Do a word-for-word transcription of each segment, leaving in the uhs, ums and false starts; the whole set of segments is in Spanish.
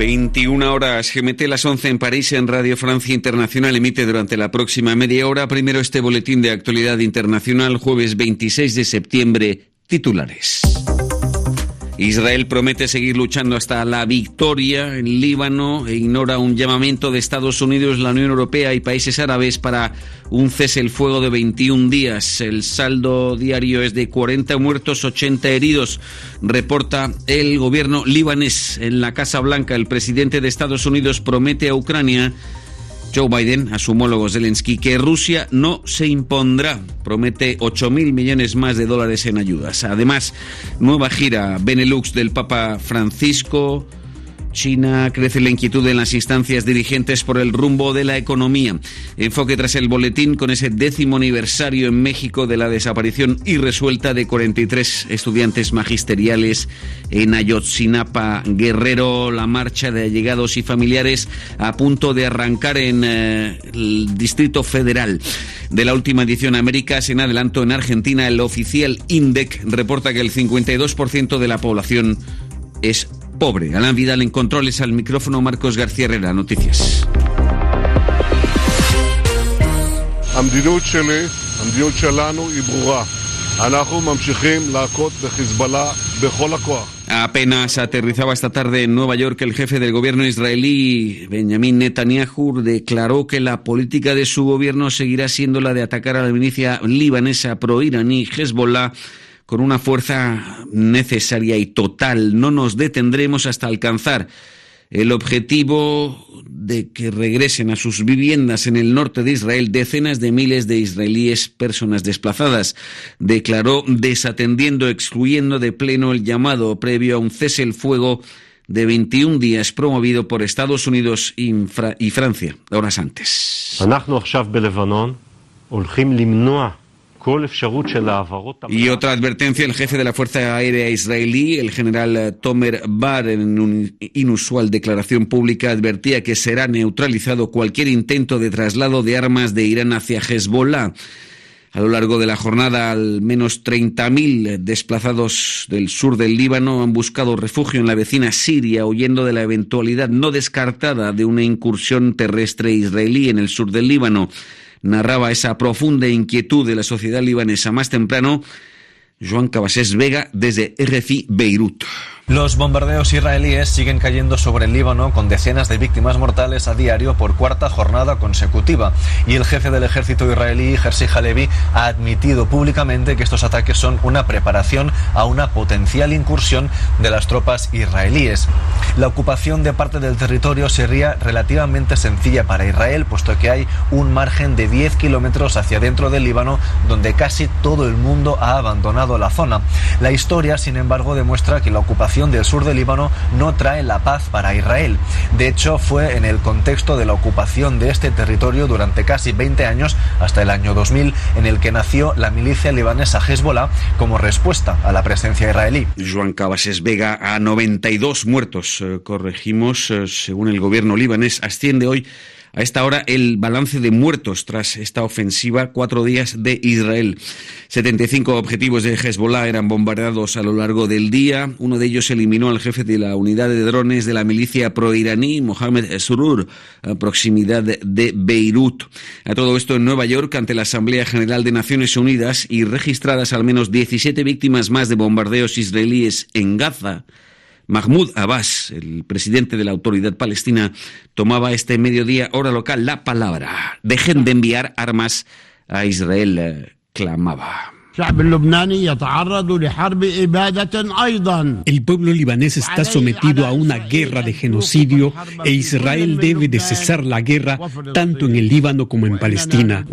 veintiuna horas G M T, las once en París. En Radio Francia Internacional emite durante la próxima media hora primero este boletín de actualidad internacional, jueves veintiséis de septiembre, titulares. Israel promete seguir luchando hasta la victoria en Líbano e ignora un llamamiento de Estados Unidos, la Unión Europea y países árabes para un cese el fuego de veintiún días. El saldo diario es de cuarenta muertos, ochenta heridos, reporta el gobierno libanés. En la Casa Blanca, el presidente de Estados Unidos promete a Ucrania, Joe Biden, a su homólogo Zelensky, que Rusia no se impondrá. Promete ocho mil millones más de dólares en ayudas. Además, nueva gira Benelux del Papa Francisco. China, crece la inquietud en las instancias dirigentes por el rumbo de la economía. Enfoque tras el boletín con ese décimo aniversario en México de la desaparición irresuelta de cuarenta y tres estudiantes magisteriales en Ayotzinapa, Guerrero. La marcha de allegados y familiares a punto de arrancar en eh, el Distrito Federal. De la última edición Américas, en adelanto en Argentina, el oficial INDEC reporta que el cincuenta y dos por ciento de la población es pobre. Alan Vidal en controles, al micrófono Marcos García Herrera. Noticias. המדיניות שלי, המדיניות שלנו היא ברורה. אנחנו ממשיכים להכות בחיזבאללה בכל הכוח. Apenas aterrizaba esta tarde en Nueva York, el jefe del gobierno israelí, Benjamin Netanyahu, declaró que la política de su gobierno seguirá siendo la de atacar a la milicia libanesa proiraní Hezbollah con una fuerza necesaria y total. No nos detendremos hasta alcanzar el objetivo de que regresen a sus viviendas en el norte de Israel decenas de miles de israelíes, personas desplazadas, declaró, desatendiendo, excluyendo de pleno el llamado previo a un cese el fuego de veintiún días promovido por Estados Unidos y, Fra- y Francia, horas antes. Y otra advertencia, el jefe de la Fuerza Aérea israelí, el general Tomer Bar, en una inusual declaración pública, advertía que será neutralizado cualquier intento de traslado de armas de Irán hacia Hezbollah. A lo largo de la jornada, al menos treinta mil desplazados del sur del Líbano han buscado refugio en la vecina Siria, huyendo de la eventualidad no descartada de una incursión terrestre israelí en el sur del Líbano. Narraba esa profunda inquietud de la sociedad libanesa más temprano Joan Cabasés Vega desde R F I Beirut. Los bombardeos israelíes siguen cayendo sobre el Líbano con decenas de víctimas mortales a diario por cuarta jornada consecutiva. Y el jefe del ejército israelí, Herzi Halevi, ha admitido públicamente que estos ataques son una preparación a una potencial incursión de las tropas israelíes. La ocupación de parte del territorio sería relativamente sencilla para Israel, puesto que hay un margen de diez kilómetros hacia dentro del Líbano, donde casi todo el mundo ha abandonado la zona. La historia, sin embargo, demuestra que la ocupación del sur del Líbano no trae la paz para Israel. De hecho, fue en el contexto de la ocupación de este territorio durante casi veinte años, hasta el año dos mil, en el que nació la milicia libanesa Hezbollah como respuesta a la presencia israelí. Joan Cabasés Vega, a noventa y dos muertos, eh, corregimos, eh, según el gobierno libanés, asciende hoy a esta hora el balance de muertos tras esta ofensiva, cuatro días de Israel. setenta y cinco objetivos de Hezbollah eran bombardeados a lo largo del día. Uno de ellos eliminó al jefe de la unidad de drones de la milicia proiraní, Mohamed Surur, a proximidad de Beirut. A todo esto en Nueva York, ante la Asamblea General de Naciones Unidas, y registradas al menos diecisiete víctimas más de bombardeos israelíes en Gaza. Mahmoud Abbas, el presidente de la Autoridad Palestina, tomaba este mediodía, hora local, la palabra. Dejen de enviar armas a Israel, clamaba. El pueblo libanés está sometido a una guerra de genocidio e Israel debe de cesar la guerra tanto en el Líbano como en Palestina.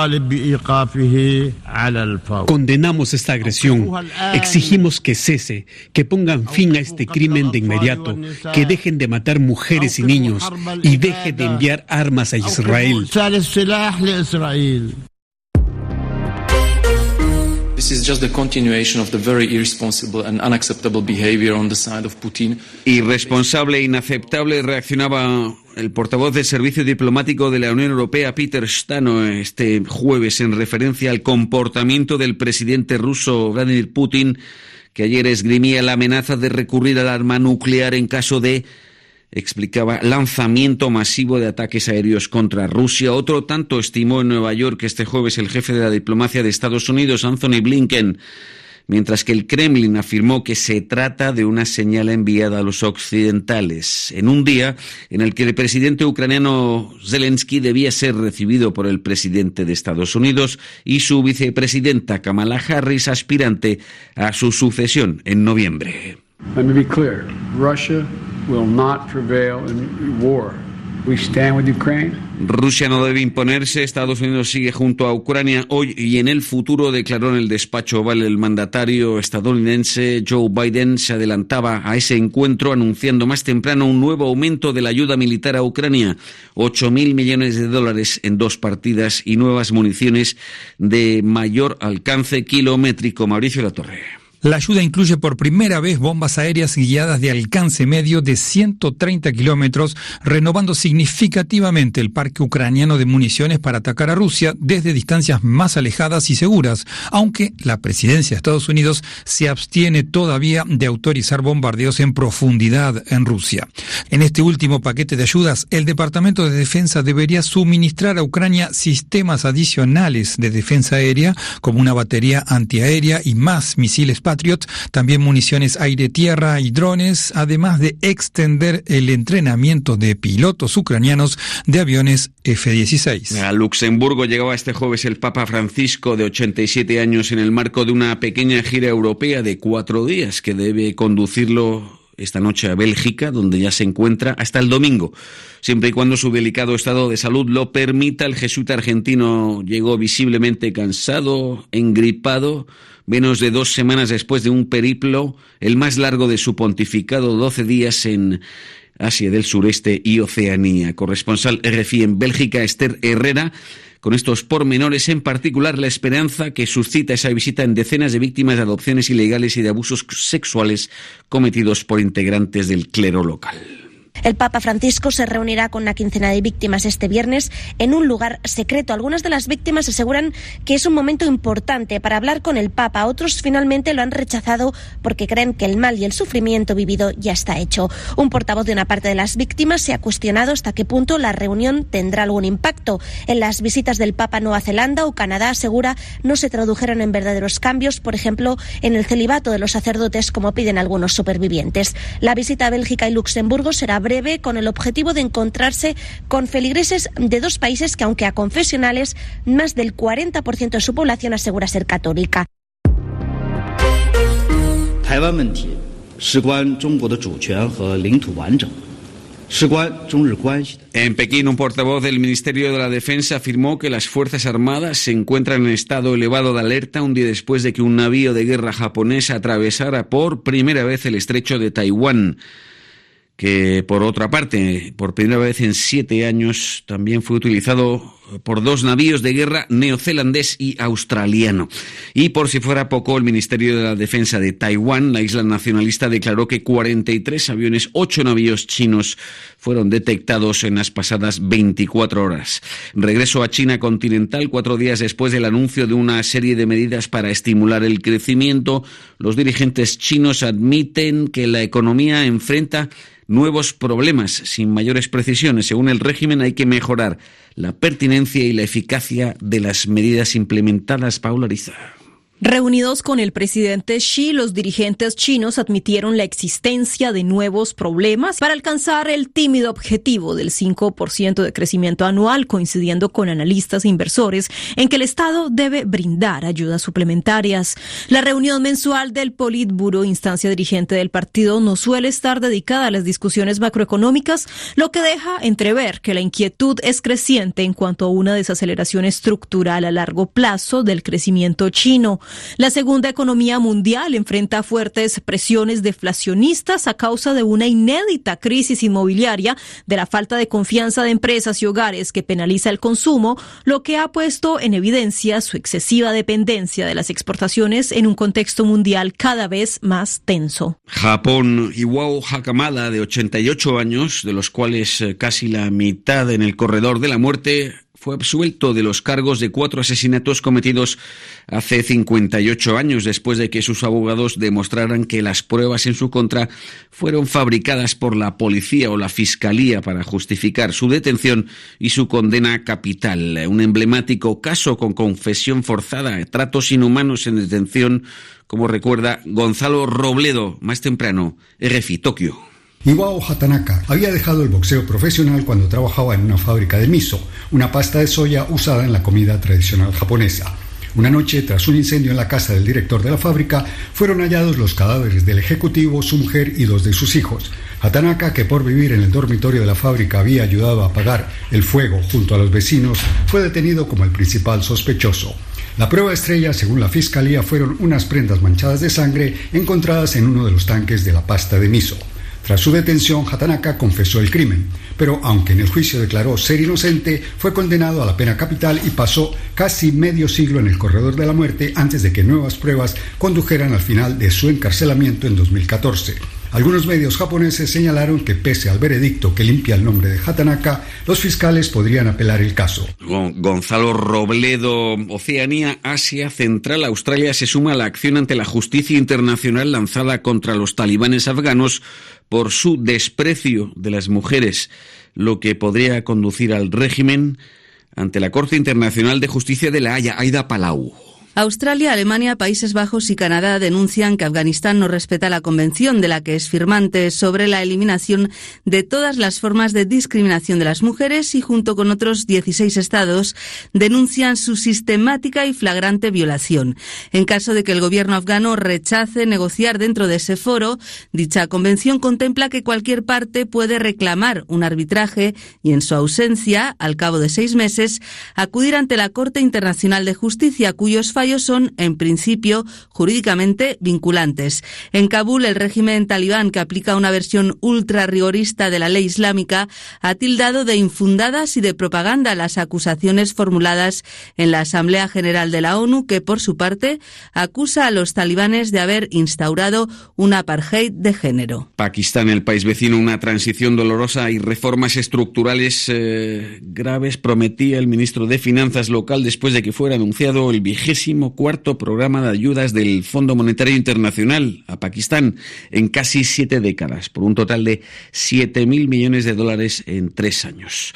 Condenamos esta agresión, exigimos que cese, que pongan fin a este crimen de inmediato, que dejen de matar mujeres y niños y dejen de enviar armas a Israel. This is just the continuation of the very irresponsible and unacceptable behavior on the side of Putin. Irresponsable e inaceptable, reaccionaba el portavoz del Servicio Diplomático de la Unión Europea, Peter Stano, este jueves en referencia al comportamiento del presidente ruso Vladimir Putin, que ayer esgrimía la amenaza de recurrir al arma nuclear en caso de explicaba lanzamiento masivo de ataques aéreos contra Rusia. Otro tanto estimó en Nueva York este jueves el jefe de la diplomacia de Estados Unidos, Anthony Blinken, mientras que el Kremlin afirmó que se trata de una señal enviada a los occidentales, en un día en el que el presidente ucraniano Zelensky debía ser recibido por el presidente de Estados Unidos y su vicepresidenta Kamala Harris, aspirante a su sucesión en noviembre. Let me be clear. Russia will not prevail in war. We stand with Ukraine. Rusia no debe imponerse, Estados Unidos sigue junto a Ucrania hoy y en el futuro, declaró en el despacho Oval el mandatario estadounidense. Joe Biden se adelantaba a ese encuentro anunciando más temprano un nuevo aumento de la ayuda militar a Ucrania, ocho mil millones de dólares en dos partidas y nuevas municiones de mayor alcance kilométrico. Mauricio Latorre. La ayuda incluye por primera vez bombas aéreas guiadas de alcance medio de ciento treinta kilómetros, renovando significativamente el parque ucraniano de municiones para atacar a Rusia desde distancias más alejadas y seguras, aunque la presidencia de Estados Unidos se abstiene todavía de autorizar bombardeos en profundidad en Rusia. En este último paquete de ayudas, el Departamento de Defensa debería suministrar a Ucrania sistemas adicionales de defensa aérea, como una batería antiaérea y más misiles Patriot, también municiones aire-tierra y drones, además de extender el entrenamiento de pilotos ucranianos de aviones F dieciséis. A Luxemburgo llegaba este jueves el Papa Francisco, de ochenta y siete años, en el marco de una pequeña gira europea de cuatro días que debe conducirlo esta noche a Bélgica, donde ya se encuentra hasta el domingo, siempre y cuando su delicado estado de salud lo permita. El jesuita argentino llegó visiblemente cansado, engripado, menos de dos semanas después de un periplo, el más largo de su pontificado, doce días en Asia del Sureste y Oceanía. Corresponsal R F I en Bélgica, Esther Herrera, con estos pormenores, en particular la esperanza que suscita esa visita en decenas de víctimas de adopciones ilegales y de abusos sexuales cometidos por integrantes del clero local. El Papa Francisco se reunirá con una quincena de víctimas este viernes en un lugar secreto. Algunas de las víctimas aseguran que es un momento importante para hablar con el Papa. Otros finalmente lo han rechazado porque creen que el mal y el sufrimiento vivido ya está hecho. Un portavoz de una parte de las víctimas se ha cuestionado hasta qué punto la reunión tendrá algún impacto. En las visitas del Papa a Nueva Zelanda o Canadá, asegura, no se tradujeron en verdaderos cambios, por ejemplo, en el celibato de los sacerdotes, como piden algunos supervivientes. La visita a Bélgica y Luxemburgo será breve, con el objetivo de encontrarse con feligreses de dos países que, aunque aconfesionales, más del cuarenta por ciento de su población asegura ser católica. En Pekín, un portavoz del Ministerio de la Defensa afirmó que las Fuerzas Armadas se encuentran en estado elevado de alerta un día después de que un navío de guerra japonés atravesara por primera vez el estrecho de Taiwán, que por otra parte, por primera vez en siete años, también fue utilizado por dos navíos de guerra neozelandés y australiano. Y por si fuera poco, el Ministerio de la Defensa de Taiwán, la isla nacionalista, declaró que cuarenta y tres aviones, ocho navíos chinos fueron detectados en las pasadas veinticuatro horas. Regreso a China continental, cuatro días después del anuncio de una serie de medidas para estimular el crecimiento. Los dirigentes chinos admiten que la economía enfrenta nuevos problemas, sin mayores precisiones. Según el régimen, hay que mejorar la pertinencia y la eficacia de las medidas implementadas. Paula Ariza. Reunidos con el presidente Xi, los dirigentes chinos admitieron la existencia de nuevos problemas para alcanzar el tímido objetivo del cinco por ciento de crecimiento anual, coincidiendo con analistas e inversores en que el Estado debe brindar ayudas suplementarias. La reunión mensual del Politburo, instancia dirigente del partido, no suele estar dedicada a las discusiones macroeconómicas, lo que deja entrever que la inquietud es creciente en cuanto a una desaceleración estructural a largo plazo del crecimiento chino. La segunda economía mundial enfrenta fuertes presiones deflacionistas a causa de una inédita crisis inmobiliaria, de la falta de confianza de empresas y hogares que penaliza el consumo, lo que ha puesto en evidencia su excesiva dependencia de las exportaciones en un contexto mundial cada vez más tenso. Japón. Iwao Hakamada, de ochenta y ocho años, de los cuales casi la mitad en el corredor de la muerte, fue absuelto de los cargos de cuatro asesinatos cometidos hace cincuenta y ocho años, después de que sus abogados demostraran que las pruebas en su contra fueron fabricadas por la policía o la fiscalía para justificar su detención y su condena capital. Un emblemático caso con confesión forzada, tratos inhumanos en detención, como recuerda Gonzalo Robledo, más temprano, R F I, Tokio. Iwao Hatanaka había dejado el boxeo profesional cuando trabajaba en una fábrica de miso, una pasta de soya usada en la comida tradicional japonesa. Una noche, tras un incendio en la casa del director de la fábrica, fueron hallados los cadáveres del ejecutivo, su mujer y dos de sus hijos. Hatanaka, que por vivir en el dormitorio de la fábrica había ayudado a apagar el fuego junto a los vecinos, fue detenido como el principal sospechoso. La prueba estrella, según la fiscalía, fueron unas prendas manchadas de sangre encontradas en uno de los tanques de la pasta de miso. Tras su detención, Hatanaka confesó el crimen, pero aunque en el juicio declaró ser inocente, fue condenado a la pena capital y pasó casi medio siglo en el corredor de la muerte antes de que nuevas pruebas condujeran al final de su encarcelamiento en dos mil catorce. Algunos medios japoneses señalaron que pese al veredicto que limpia el nombre de Hatanaka, los fiscales podrían apelar el caso. Gonzalo Robledo. Oceanía, Asia Central, Australia se suma a la acción ante la justicia internacional lanzada contra los talibanes afganos por su desprecio de las mujeres, lo que podría conducir al régimen ante la Corte Internacional de Justicia de La Haya. Aida Palau. Australia, Alemania, Países Bajos y Canadá denuncian que Afganistán no respeta la convención de la que es firmante sobre la eliminación de todas las formas de discriminación de las mujeres y, junto con otros dieciséis estados, denuncian su sistemática y flagrante violación. En caso de que el gobierno afgano rechace negociar dentro de ese foro, dicha convención contempla que cualquier parte puede reclamar un arbitraje y, en su ausencia, al cabo de seis meses, acudir ante la Corte Internacional de Justicia, cuyos fallos son, en principio, jurídicamente vinculantes. En Kabul, el régimen talibán, que aplica una versión ultra rigorista de la ley islámica, ha tildado de infundadas y de propaganda las acusaciones formuladas en la Asamblea General de la ONU, que, por su parte, acusa a los talibanes de haber instaurado un apartheid de género. Pakistán, el país vecino, una transición dolorosa y reformas estructurales eh, graves, prometía el ministro de Finanzas local después de que fuera anunciado el vigésimo cuarto programa de ayudas del Fondo Monetario Internacional a Pakistán en casi siete décadas, por un total de siete mil millones de dólares en tres años.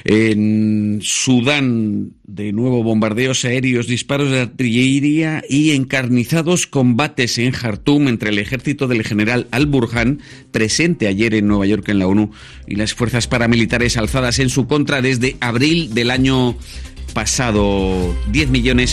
En Sudán, de nuevo bombardeos aéreos, disparos de artillería y encarnizados combates en Jartum entre el ejército del general Al-Burhan, presente ayer en Nueva York en la ONU, y las fuerzas paramilitares alzadas en su contra desde abril del año pasado. diez millones